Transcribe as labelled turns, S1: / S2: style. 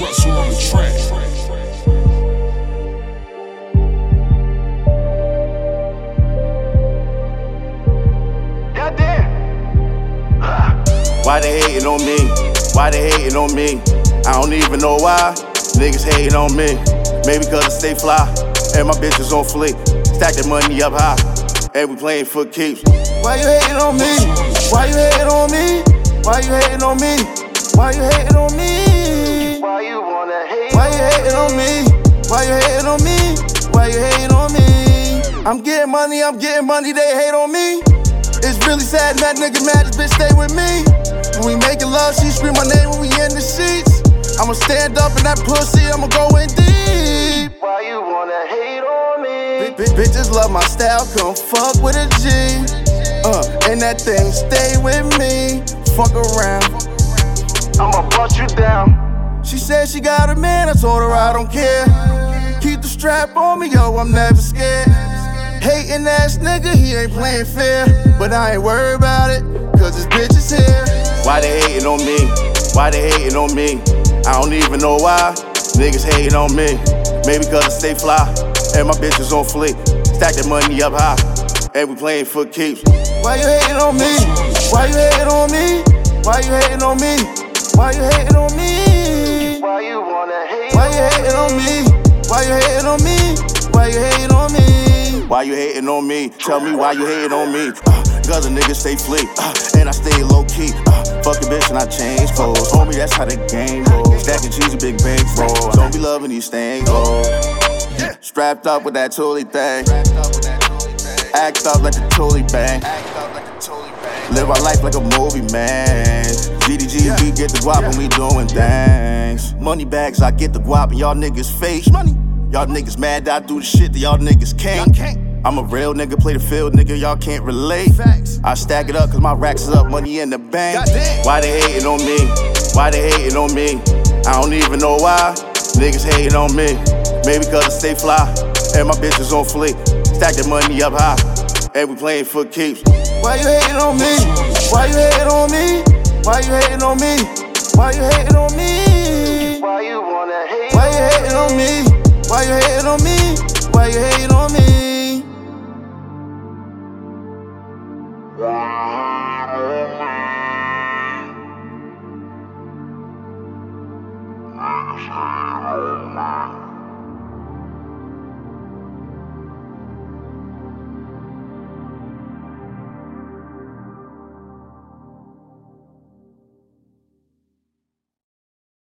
S1: hustle on the track.
S2: Why they hating on me? Why they hating on me? I don't even know why. Niggas hating on me. Maybe cause I stay fly and my bitches on fleek. Stack that money up high and we playing for keeps. Why you hating on me? Why you hating on me? Why you hating on me? Why you hating on me?
S3: Why you wanna hate?
S2: Why you hating on me? Why you hating on me? Why you hating on me? I'm getting money, they hate on me. It's really sad that nigga mad, this bitch stay with me. When we making love, she scream my name when we in the sheets. I'ma stand up in that pussy, I'ma go in deep.
S3: Why you wanna hate on me?
S2: Bitches love my style, come fuck with a G. And that thing stay with me. Fuck around,
S3: I'ma bust you down.
S2: she said she got a man, I told her I don't care. Keep the strap on me, yo, I'm never scared. Hating ass nigga, he ain't playing fair. But I ain't worried about it, cause this bitch is here. Why they hating on me? Why they hating on me? I don't even know why. Niggas hating on me. Maybe cause I stay fly and my bitches on fleek. Stack that money up high and we playing for keeps. Why you hating on me? Why you hating on me? Why you hating on me? Why you hating on me?
S3: Why you wanna hate?
S2: Why you hating on me? Why you hating on me? Why you hating on me? Why you hating on me? Tell me why you hating on me. Cause a nigga stay fleek, and I stay low key. Fuck a bitch and I change clothes. Homie, that's how the game goes. Stacking cheese, a big bank roll. Don't be loving these things, oh. Strapped up with that Tully thing. Act up like a Tully bang. Live my life like a movie, man. GDG, we get the guap and we doing things. Money bags, I get the guap and y'all niggas face money. Y'all niggas mad that I do the shit that y'all niggas can't. I'm a real nigga, play the field, nigga, y'all can't relate. I stack it up cause my racks is up, money in the bank. Why they hating on me? Why they hating on me? I don't even know why. Niggas hating on me. Maybe cause I stay fly and my bitches on fleek. Stack that money up high and we playing for keeps. Why you hating on me? Why you hating on me? Why you hating on me? Why you hating on me?
S3: Why you wanna hate?
S2: Why you hating on me? Why you hating on me? Why you hating on me?